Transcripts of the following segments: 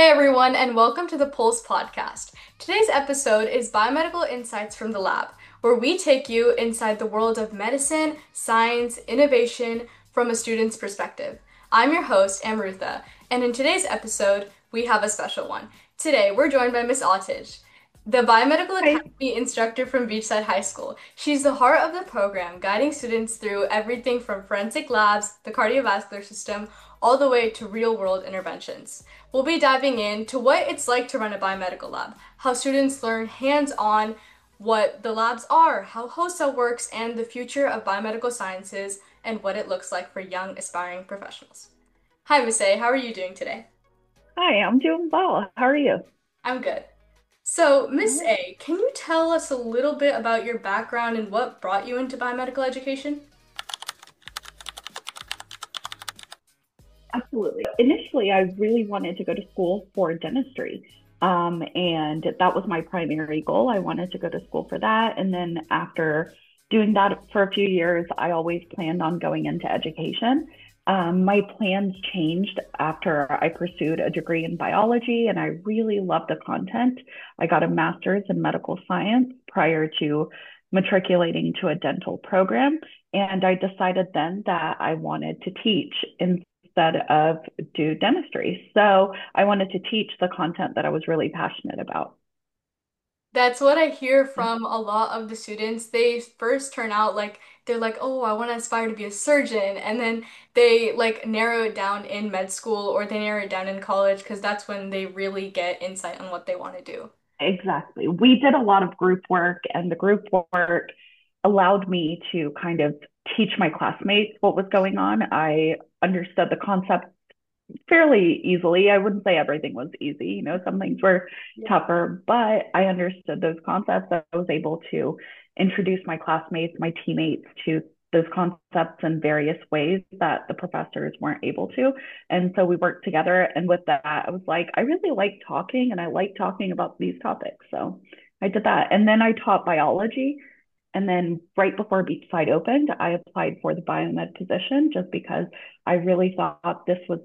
everyone, and welcome to the Pulse Podcast. Today's episode is Biomedical Insights from the Lab, where we take you inside the world of medicine, science, innovation from a student's perspective. I'm your host, Amrutha, and in today's episode, we have a special one. Today, we're joined by Miss Autage, the Biomedical Hi. Academy instructor from Beachside High School. She's the heart of the program, guiding students through everything from forensic labs, the cardiovascular system, all the way to real-world interventions. We'll be diving into what it's like to run a biomedical lab, how students learn hands-on what the labs are, how HOSA works, and the future of biomedical sciences and what it looks like for young aspiring professionals. Hi, Miss A, how are you doing today? Hi, I'm doing well. How are you? I'm good. So, Miss Oh, A, can you tell us a little bit about your background and what brought you into biomedical education? absolutely. Initially, I really wanted to go to school for dentistry. And that was my primary goal. I wanted to go to school for that. And then after doing that for a few years, I always planned on going into education. My plans changed after I pursued a degree in biology, and I really loved the content. I got a master's in medical science prior to matriculating to a dental program. And I decided then that I wanted to teach instead of do dentistry. So I wanted to teach the content that I was really passionate about. That's what I hear from a lot of the students. They first turn out like they're like, "Oh, I want to aspire to be a surgeon." And then they like narrow it down in med school or they narrow it down in college because that's when they really get insight on what they want to do. Exactly. We did a lot of group work, and the group work allowed me to kind of teach my classmates what was going on. I understood the concept fairly easily. I wouldn't say everything was easy. Some things were Yeah. tougher, but I understood those concepts. I was able to introduce my classmates, my teammates to those concepts in various ways that the professors weren't able to. And so we worked together. And with that, I was like, I really like talking and I like talking about these topics. So I did that. And then I taught biology. And then right before Beachside opened, I applied for the biomed position just because I really thought this was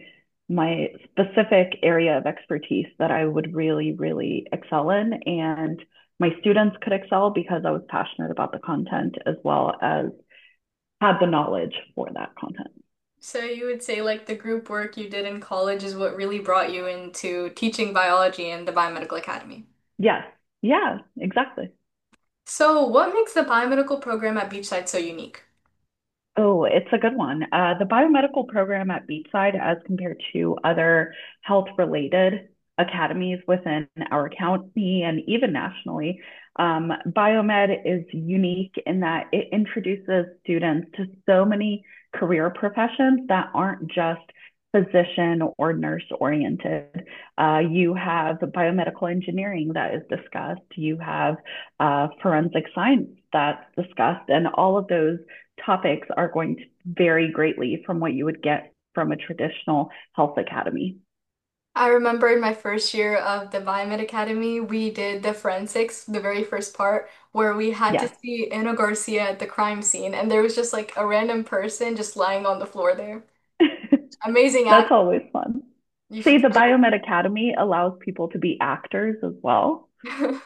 my specific area of expertise that I would really, really excel in. And my students could excel because I was passionate about the content as well as had the knowledge for that content. So you would say like the group work you did in college is what really brought you into teaching biology in the Biomedical Academy. Yes. Yeah, exactly. So what makes the biomedical program at Beachside so unique? Oh, it's a good one. The biomedical program at Beachside, as compared to other health related academies within our county and even nationally, biomed is unique in that it introduces students to so many career professions that aren't just physician or nurse oriented. You have biomedical engineering that is discussed, you have forensic science that's discussed, and all of those topics are going to vary greatly from what you would get from a traditional health academy. I remember in my first year of the Biomed Academy, we did the forensics, the very first part, where we had to Yes, see Ana Garcia at the crime scene, and there was just like a random person just lying on the floor there. Amazing that's act. always fun. You See, should the try Biomed Academy allows people to be actors as well. it.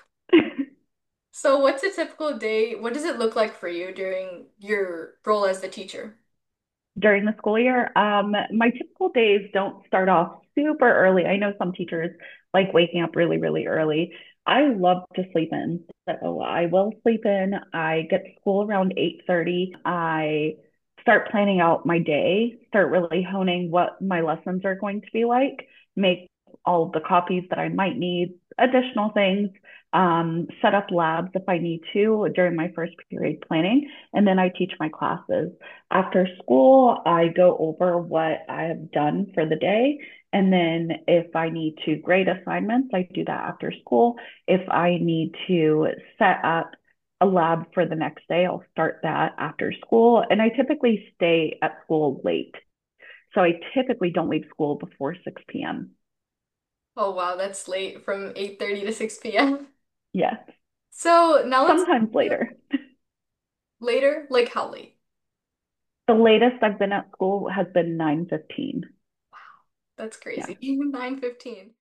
So, what's a typical day? What does it look like for you during your role as the teacher? During the school year. My typical days don't start off super early. I know some teachers like waking up really, really early. I love to sleep in. So I will sleep in. I get to school around 8:30. I start planning out my day, start really honing what my lessons are going to be like, make all of the copies that I might need, additional things, set up labs if I need to during my first period planning, and then I teach my classes. After school, I go over what I have done for the day. And then if I need to grade assignments, I do that after school. If I need to set up a lab for the next day, I'll start that after school. And I typically stay at school late. So I typically don't leave school before 6 p.m. Oh wow, that's late from 8:30 to 6 p.m. Yes, So, now let's sometimes later. later, like how late? The latest I've been at school has been 9:15. That's Yeah. crazy. 9:15.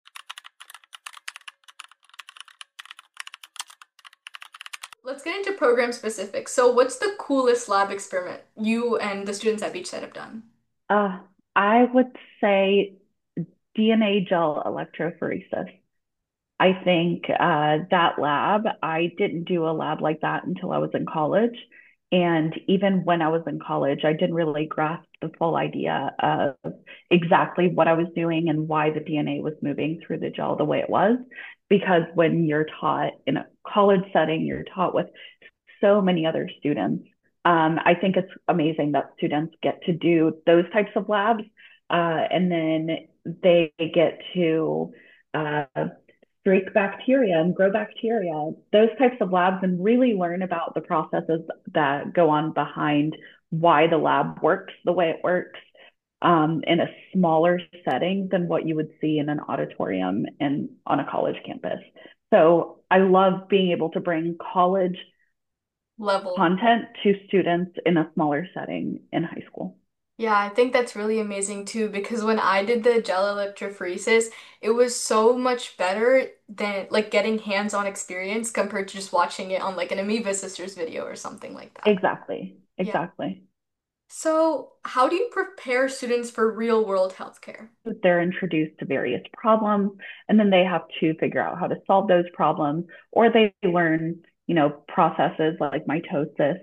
Let's get into program specifics. So, what's the coolest lab experiment you and the students at Beachside have done? Uh, I would say DNA gel electrophoresis. I think that lab, I didn't do a lab like that until I was in college. And even when I was in college, I didn't really grasp the full idea of exactly what I was doing and why the DNA was moving through the gel the way it was. Because when you're taught in a college setting, you're taught with so many other students. I think it's amazing that students get to do those types of labs, and then they get to uh, streak bacteria and grow bacteria, those types of labs, and really learn about the processes that go on behind why the lab works the way it works in a smaller setting than what you would see in an auditorium and on a college campus. So I love being able to bring college Level. content to students in a smaller setting in high school. Yeah, I think that's really amazing too because when I did the gel electrophoresis, it was so much better than like getting hands-on experience compared to just watching it on like an Amoeba Sisters video or something like that. Exactly. Yeah. Exactly. So, how do you prepare students for real-world healthcare? They're introduced to various problems and then they have to figure out how to solve those problems, or they learn, processes like mitosis.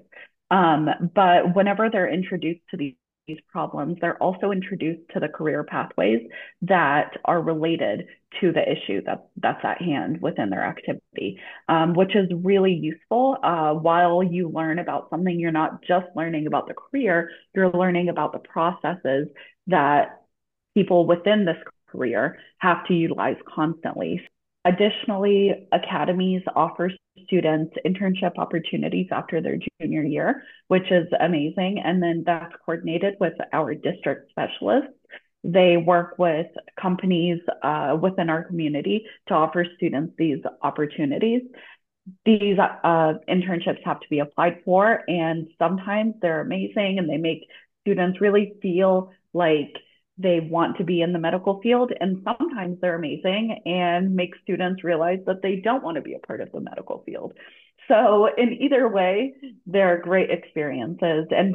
But whenever they're introduced to these problems, they're also introduced to the career pathways that are related to the issue that's at hand within their activity, which is really useful. While you learn about something, you're not just learning about the career, you're learning about the processes that people within this career have to utilize constantly. Additionally, academies offer students internship opportunities after their junior year, which is amazing. And then that's coordinated with our district specialists. They work with companies within our community to offer students these opportunities. These internships have to be applied for, and sometimes they're amazing and they make students really feel like they want to be in the medical field. And sometimes they're amazing and make students realize that they don't want to be a part of the medical field. So, in either way, they're great experiences and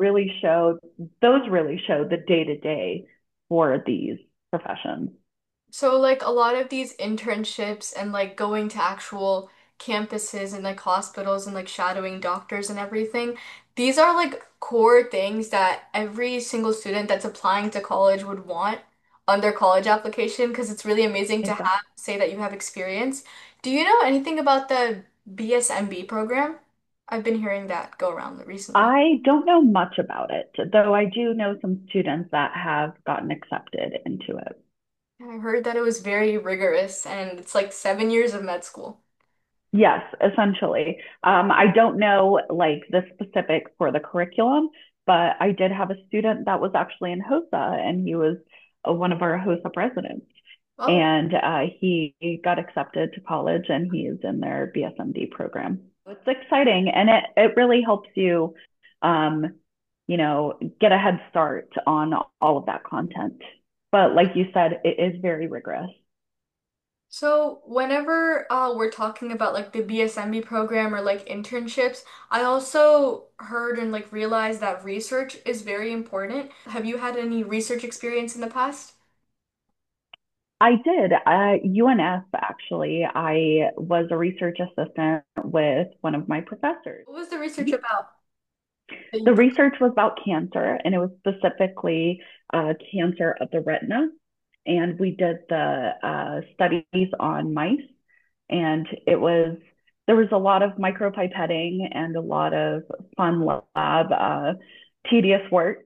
really show the day to day for these professions. So like a lot of these internships and like going to actual campuses and like hospitals and like shadowing doctors and everything, these are like core things that every single student that's applying to college would want on their college application because it's really amazing to Exactly. have say that you have experience. Do you know anything about the BSMB program? I've been hearing that go around recently. I don't know much about it, though I do know some students that have gotten accepted into it. I heard that it was very rigorous and it's like 7 years of med school. Yes, essentially. I don't know like the specifics for the curriculum, but I did have a student that was actually in HOSA and he was one of our HOSA presidents. Oh. And he got accepted to college and he is in their BSMD program. It's exciting and it really helps you, um, get a head start on all of that content. But like you said, it is very rigorous. So whenever we're talking about like the BSMB program or like internships, I also heard and like realized that research is very important. Have you had any research experience in the past? I did. UNF, actually, I was a research assistant with one of my professors. What was the research Mhm. about that you The did? research was about cancer, and it was specifically cancer of the retina. And we did the studies on mice, and there was a lot of micropipetting and a lot of fun lab, tedious work.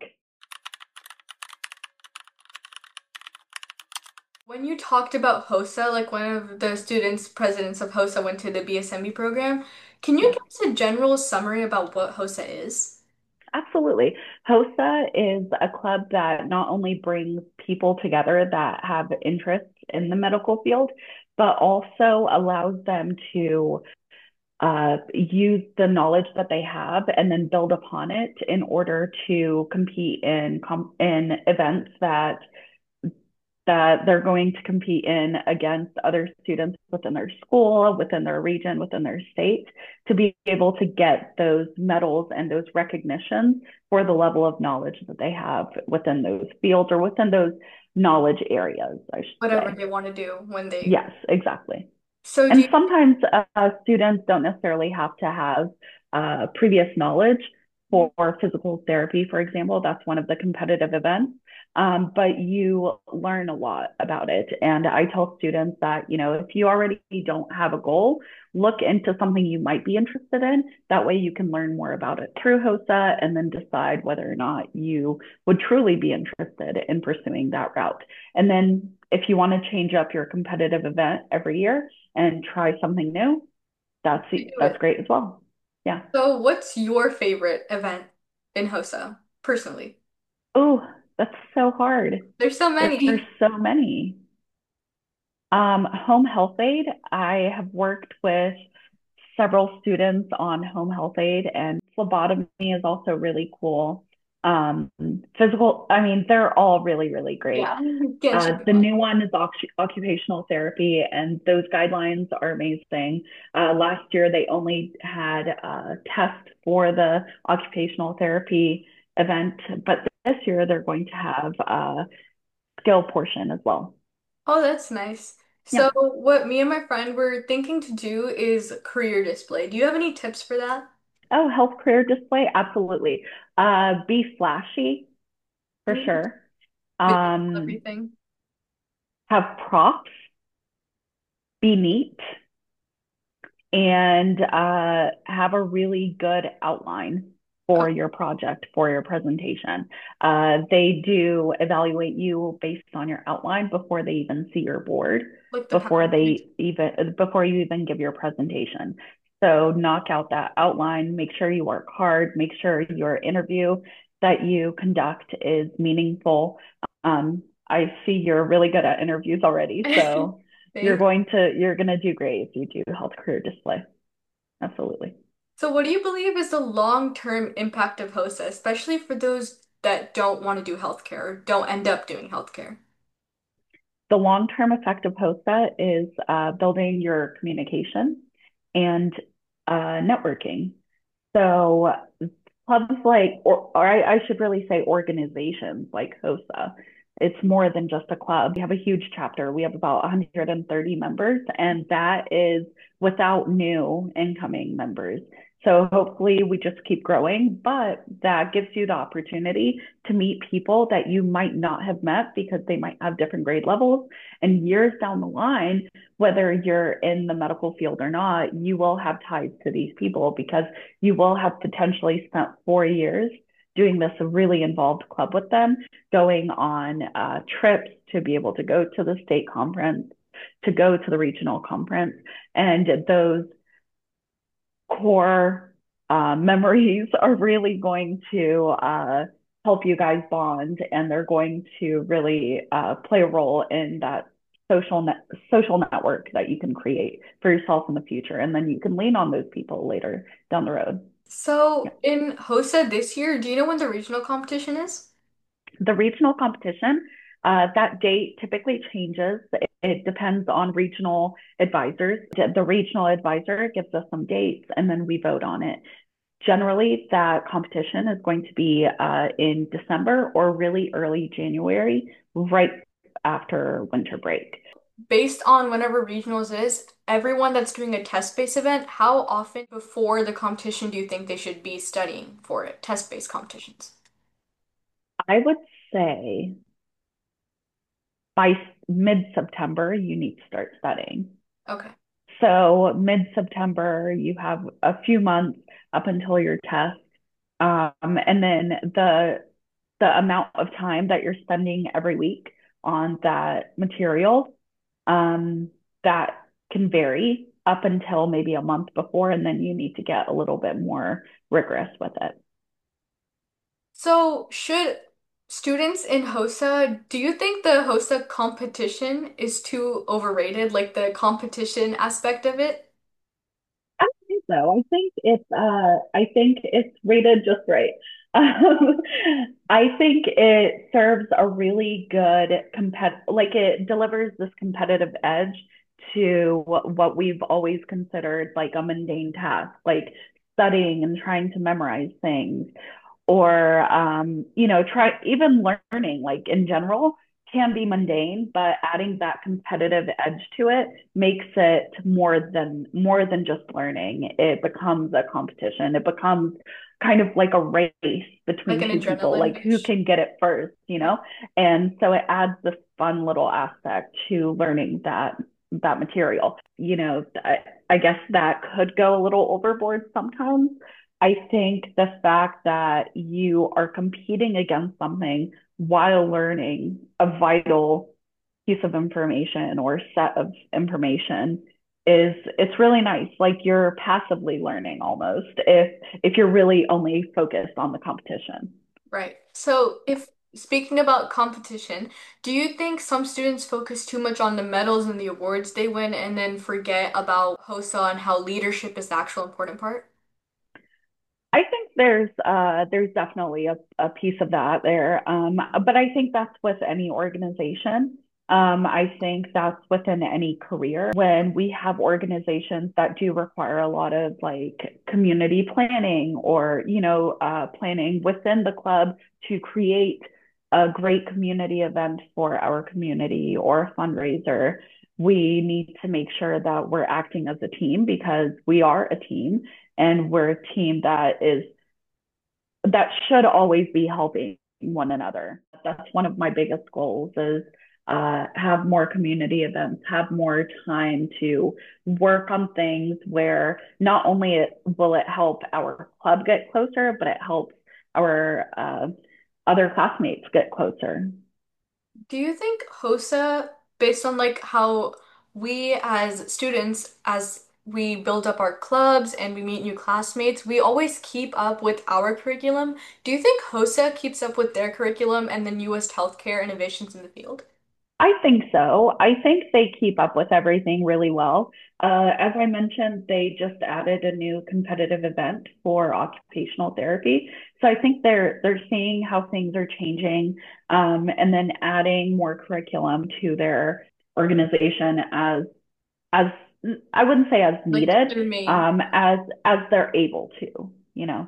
When you talked about HOSA, like one of the students, presidents of HOSA went to the BSMB program, can you Yes. give us a general summary about what HOSA is? Absolutely. HOSA is a club that not only brings people together that have interests in the medical field, but also allows them to use the knowledge that they have and then build upon it in order to compete in events that that they're going to compete in against other students within their school, within their region, within their state, to be able to get those medals and those recognitions for the level of knowledge that they have within those fields or within those knowledge areas, I should Whatever say. they want to do when they. Yes, exactly. So do And you, sometimes students don't necessarily have to have previous knowledge for physical therapy, for example. That's one of the competitive events. But you learn a lot about it. And I tell students that, if you already don't have a goal, look into something you might be interested in. That way you can learn more about it through HOSA and then decide whether or not you would truly be interested in pursuing that route. And then if you want to change up your competitive event every year, and try something new, that's do that's it? great as well. Yeah. So what's your favorite event in HOSA personally? Oh, that's so hard. There's so There's many. so many. Home health aid. I have worked with several students on home health aid, and phlebotomy is also really cool. Physical, I mean, they're all really, really great. Yeah, can't choose The one. new one is occupational therapy, and those guidelines are amazing. Last year, they only had a test for the occupational therapy event, but this year they're going to have a skill portion as well. Oh, that's nice. Yeah. So what me and my friend were thinking to do is career display. Do you have any tips for that? Oh, health career display, absolutely. Be flashy for Mm, sure. visual Um, everything. have props, be neat, and have a really good outline Oh, for your project, for your presentation. They do evaluate you based on your outline before they even see your board, like the PowerPoint. before you even give your presentation. So knock out that outline, make sure you work hard, make sure your interview that you conduct is meaningful. I see you're really good at interviews already, so Thanks. you're going to do great if you do health career display. Absolutely. So what do you believe is the long-term impact of HOSA, especially for those that don't want to do healthcare or don't end up doing healthcare? The long-term effect of HOSA is building your communication and networking. So clubs like, or I should really say organizations like HOSA. It's more than just a club. We have a huge chapter. We have about 130 members, and that is without new incoming members. So hopefully we just keep growing, but that gives you the opportunity to meet people that you might not have met because they might have different grade levels. And years down the line, whether you're in the medical field or not, you will have ties to these people because you will have potentially spent 4 years doing this really involved club with them, going on trips to be able to go to the state conference, to go to the regional conference. And those core memories are really going to help you guys bond, and they're going to really play a role in that social network that you can create for yourself in the future, and then you can lean on those people later down the road. Yeah. So in HOSA this year, do you know when the regional competition is? The regional competition, that date typically changes. It depends on regional advisors. The regional advisor gives us some dates, and then we vote on it. Generally, that competition is going to be in December or really early January, right after winter break. Based on whenever regionals is, everyone that's doing a test-based event, how often before the competition do you think they should be studying for it? Test-based competitions. I would say by mid-September, you need to start studying. Okay. So mid-September, you have a few months up until your test. And then the amount of time that you're spending every week on that material, um, that can vary up until maybe a month before, and then you need to get a little bit more rigorous with it. So, should students in HOSA, do you think the HOSA competition is too overrated, like the competition aspect of it? I think so. I think it's rated just right. Um, I think it serves a really good like it delivers this competitive edge to what we've always considered like a mundane task, like studying and trying to memorize things, or try even learning like in general can be mundane, but adding that competitive edge to it makes it more than just learning. It becomes a competition. It becomes kind of like a race Like between an two people, adrenaline like who rush. can get it first, you Yeah. know? And so it adds this fun little aspect to learning that material. I guess that could go a little overboard sometimes. I think the fact that you are competing against something while learning a vital piece of information or set of information it's really nice. Like you're passively learning almost if you're really only focused on the competition. Right. So, if speaking about competition, do you think some students focus too much on the medals and the awards they win and then forget about HOSA and how leadership is the actual important part? I think there's definitely a piece of that there. But I think that's with any organization. I think that's within any career. When we have organizations that do require a lot of like community planning or, planning within the club to create a great community event for our community or a fundraiser, we need to make sure that we're acting as a team because we are a team and we're a team that should always be helping one another. That's one of my biggest goals is have more community events, have more time to work on things where not only will it help our club get closer, but it helps our other classmates get closer. Do you think HOSA, based on like how we as students, as we build up our clubs and we meet new classmates, we always keep up with our curriculum? Do you think HOSA keeps up with their curriculum and the newest healthcare innovations in the field? I think so. I think they keep up with everything really well. As I mentioned, they just added a new competitive event for occupational therapy. So I think they're seeing how things are changing, and then adding more curriculum to their organization as I wouldn't say as Like needed, their main. as they're able to, you know.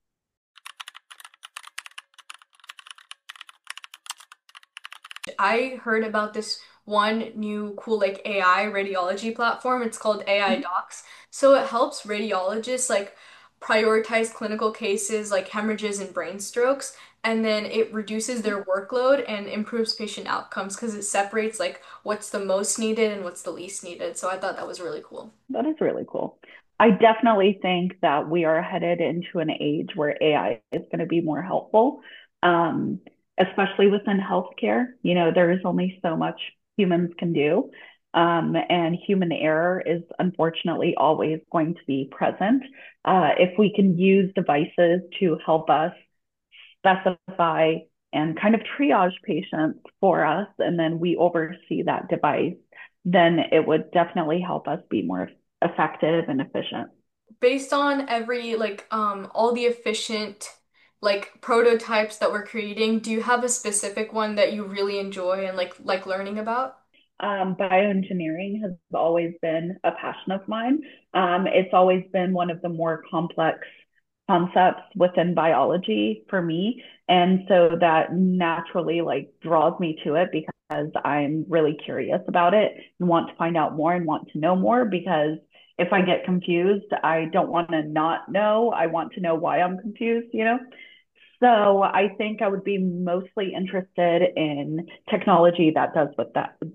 I heard about this one new cool like AI radiology platform. It's called AI Mhm. Docs. So it helps radiologists like prioritize clinical cases like hemorrhages and brain strokes, and then it reduces their workload and improves patient outcomes because it separates like what's the most needed and what's the least needed. So I thought that was really cool. That is really cool. I definitely think that we are headed into an age where AI is going to be more helpful, um, especially within healthcare. There is only so much humans can do, and human error is unfortunately always going to be present. If we can use devices to help us specify and kind of triage patients for us, and then we oversee that device, then it would definitely help us be more effective and efficient. Based on every like all the efficient like prototypes that we're creating, do you have a specific one that you really enjoy and like learning about? Bioengineering has always been a passion of mine. It's always been one of the more complex concepts within biology for me. And so that naturally like draws me to it because I'm really curious about it and want to find out more and want to know more because if I get confused, I don't want to not know. I want to know why I'm confused. So I think I would be mostly interested in technology that does with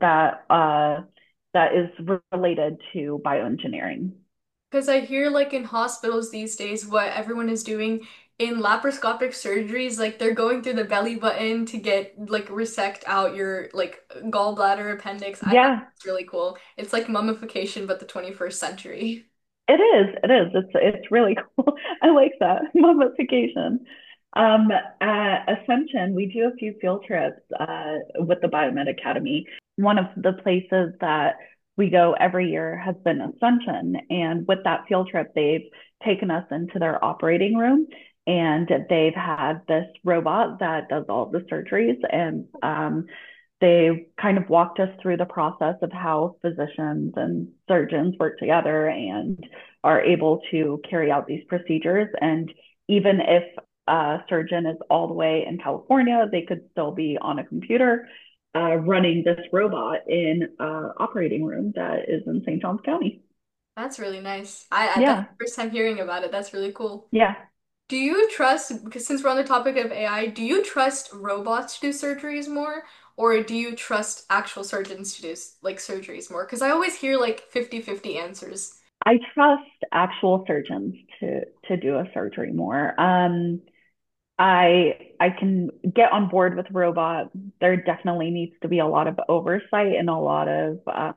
that is related to bioengineering. Because I hear like in hospitals these days, what everyone is doing in laparoscopic surgeries, like they're going through the belly button to get like resect out your like gallbladder appendix. I thought Yeah, it's really cool. It's like mummification, but the 21st century. it is. It is. It's really cool. I like that mummification. At Ascension, we do a few field trips with the Biomed Academy. One of the places that we go every year has been Ascension, and with that field trip, they've taken us into their operating room and they've had this robot that does all the surgeries. And they kind of walked us through the process of how physicians and surgeons work together and are able to carry out these procedures. And even if a surgeon is all the way in California, they could still be on a computer running this robot in an operating room that is in St. Johns County. That's really nice. That's Yeah, the first time hearing about it. That's really cool. yeah. Do you trust, because since we're on the topic of AI, do you trust robots to do surgeries more, or do you trust actual surgeons to do like surgeries more? Because I always hear like 50-50 answers. I trust actual surgeons to do a surgery more. I can get on board with robot. There definitely needs to be a lot of oversight and a lot of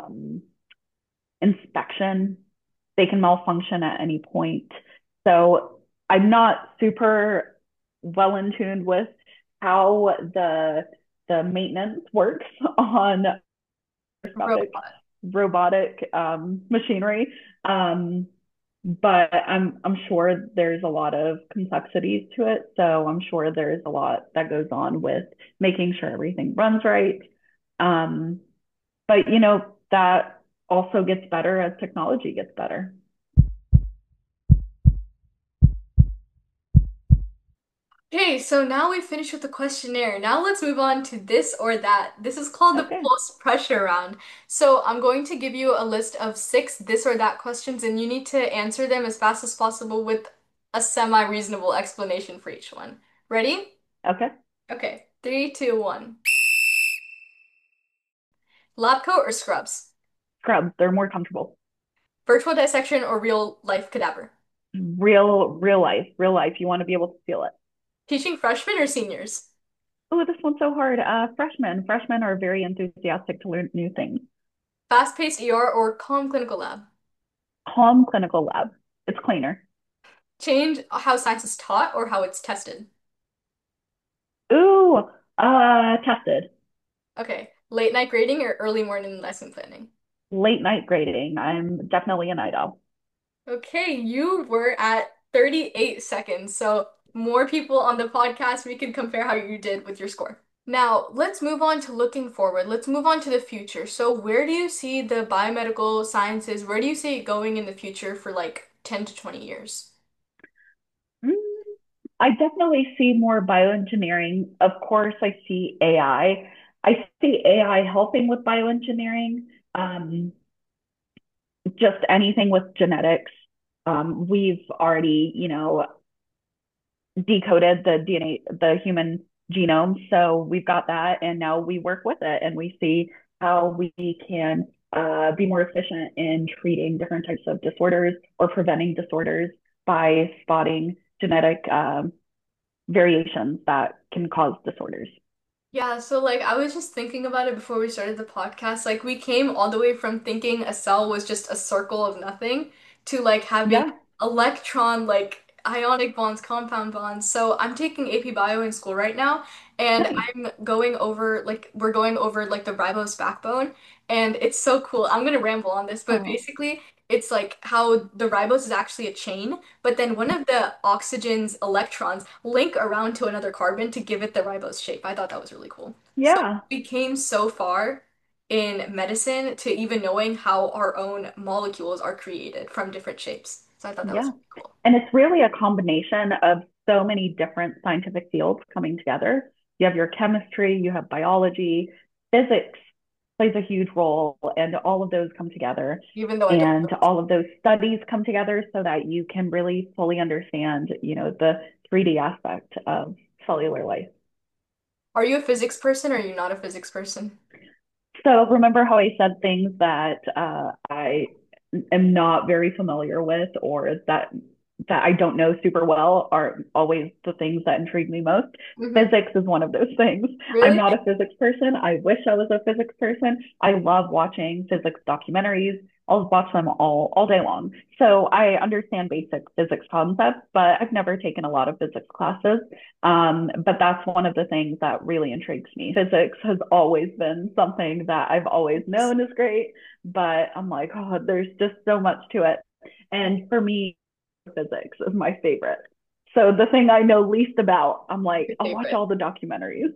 inspection. They can malfunction at any point. So I'm not super well in tune with how the maintenance works on Robot. robotic machinery. Um, but I'm sure there's a lot of complexities to it. So I'm sure there's a lot that goes on with making sure everything runs right. Um, but that also gets better as technology gets better. Okay, so now we finished with the questionnaire. Now let's move on to this or that. This is called the Okay. pulse pressure round. So I'm going to give you a list of six this or that questions, and you need to answer them as fast as possible with a semi-reasonable explanation for each one. Ready? Okay. Okay, three, two, one. Lab coat or scrubs? Scrubs, they're more comfortable. Virtual dissection or real life cadaver? Real life. You want to be able to feel it. Teaching freshmen or seniors? Oh, this one's so hard. Freshmen are very enthusiastic to learn new things. Fast-paced ER or calm clinical lab? Calm clinical lab. It's cleaner. Change how science is taught or how it's tested? Ooh, tested. Okay. Late night grading or early morning lesson planning? Late night grading. I'm definitely a night owl. Okay, you were at 38 seconds. So more people on the podcast, we can compare how you did with your score. Now, let's move on to looking forward. Let's move on to the future. So where do you see the biomedical sciences, where do you see it going in the future for like 10 to 20 years? Mm, I definitely see more bioengineering. Of course, I see AI. I see AI helping with bioengineering. Um, just anything with genetics. We've already, decoded the DNA, the human genome. So we've got that, and now we work with it, and we see how we can be more efficient in treating different types of disorders or preventing disorders by spotting genetic variations that can cause disorders. Yeah, so like I was just thinking about it before we started the podcast. Like we came all the way from thinking a cell was just a circle of nothing to like having Yeah. electron like ionic bonds, compound bonds. So I'm taking AP Bio in school right now and Nice. I'm going over like we're going over like the ribose backbone and it's so cool. I'm gonna ramble on this, but Oh, basically it's like how the ribose is actually a chain, but then one of the oxygen's electrons link around to another carbon to give it the ribose shape. I thought that was really cool. So yeah. we came so far in medicine to even knowing how our own molecules are created from different shapes. So I thought that was Yeah. really cool. And it's really a combination of so many different scientific fields coming together. You have your chemistry, you have biology, physics plays a huge role, and all of those come together. Even though I don't And know. all of those studies come together so that you can really fully understand, the 3D aspect of cellular life. Are you a physics person or are you not a physics person? So remember how I said things that I am not very familiar with or that I don't know super well are always the things that intrigue me most. Hmm. Physics is one of those things. I'm Really? not a physics person. I wish I was a physics person. I love watching physics documentaries. I'll watch them all day long. So I understand basic physics concepts, but I've never taken a lot of physics classes. But that's one of the things that really intrigues me. Physics has always been something that I've always known is great, but I'm like, there's just so much to it. And for me, physics is my favorite. So the thing I know least about, I'm like, Your I'll watch favorite. all the documentaries.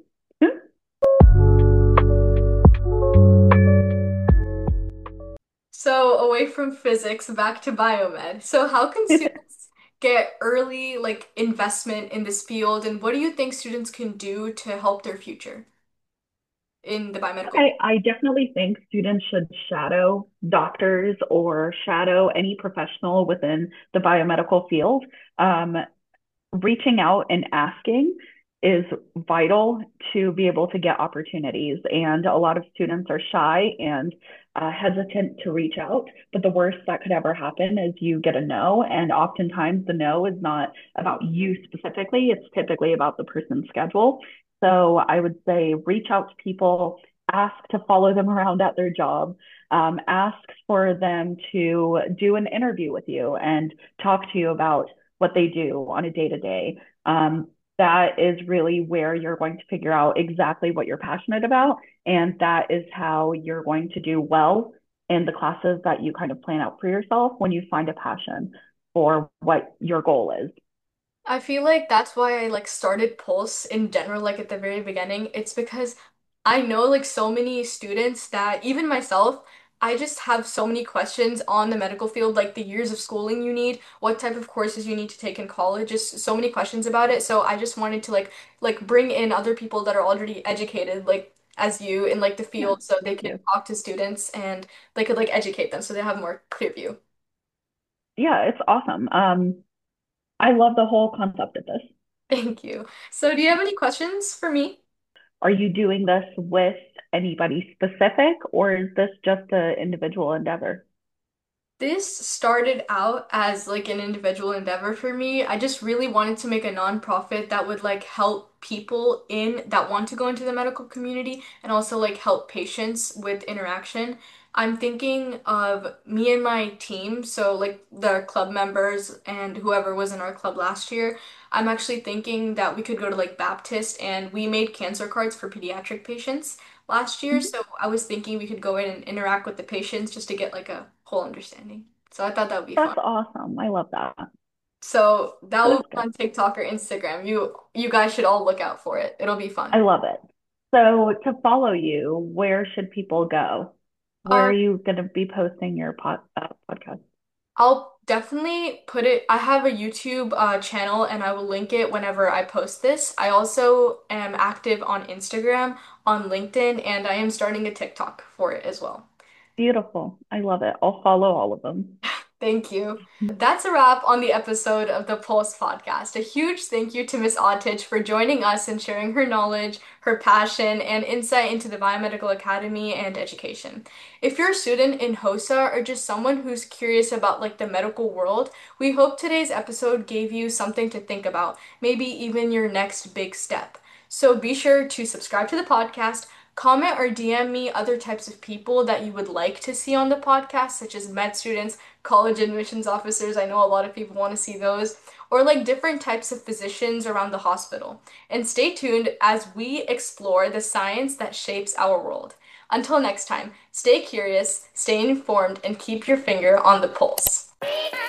So away from physics, back to biomed. So how can students get early like investment in this field, and what do you think students can do to help their future in the biomedical field? I definitely think students should shadow doctors or shadow any professional within the biomedical field. Um, Reaching out and asking is vital to be able to get opportunities. And a lot of students are shy and hesitant to reach out. But the worst that could ever happen is you get a no. And oftentimes the no is not about you specifically, it's typically about the person's schedule. So I would say reach out to people, ask to follow them around at their job, ask for them to do an interview with you and talk to you about what they do on a day to day. That is really where you're going to figure out exactly what you're passionate about. And that is how you're going to do well in the classes that you kind of plan out for yourself when you find a passion for what your goal is. I feel like that's why I like started Pulse in general, like at the very beginning. It's because I know like so many students that even myself, I just have so many questions on the medical field, like the years of schooling you need, what type of courses you need to take in college, just so many questions about it. So I just wanted to like bring in other people that are already educated, like as you in like the Yeah, field, so they thank can you. talk to students and they could like educate them so they have a more clear view. Yeah, it's awesome. I love the whole concept of this. Thank you. So do you have any questions for me? Are you doing this with anybody specific, or is this just an individual endeavor? This started out as like an individual endeavor for me. I just really wanted to make a nonprofit that would like help people in that want to go into the medical community and also like help patients with interaction. I'm thinking of me and my team, so like the club members and whoever was in our club last year. I'm actually thinking that we could go to like Baptist and we made cancer cards for pediatric patients last year, Mhm. so I was thinking we could go in and interact with the patients just to get like a whole understanding. So I thought that would be fun. That's awesome. I love that. So that That will is be good. on TikTok or Instagram. You guys should all look out for it. It'll be I fun. love it. So to follow you, where should people go? Where are Um, you going to be posting your podcast? I'll definitely put it. I have a YouTube channel and I will link it whenever I post this. I also am active on Instagram, on LinkedIn, and I am starting a TikTok for it as well. Beautiful. I love it. I'll follow all of them. Thank you. That's a wrap on the episode of the Pulse podcast. A huge thank you to Miss Ottich for joining us and sharing her knowledge, her passion, and insight into the Biomedical Academy and education. If you're a student in HOSA or just someone who's curious about like the medical world, we hope today's episode gave you something to think about, maybe even your next big step. So be sure to subscribe to the podcast, comment or DM me other types of people that you would like to see on the podcast, such as med students, college admissions officers. I know a lot of people want to see those, or like different types of physicians around the hospital. And stay tuned as we explore the science that shapes our world. Until next time, stay curious, stay informed, and keep your finger on the pulse.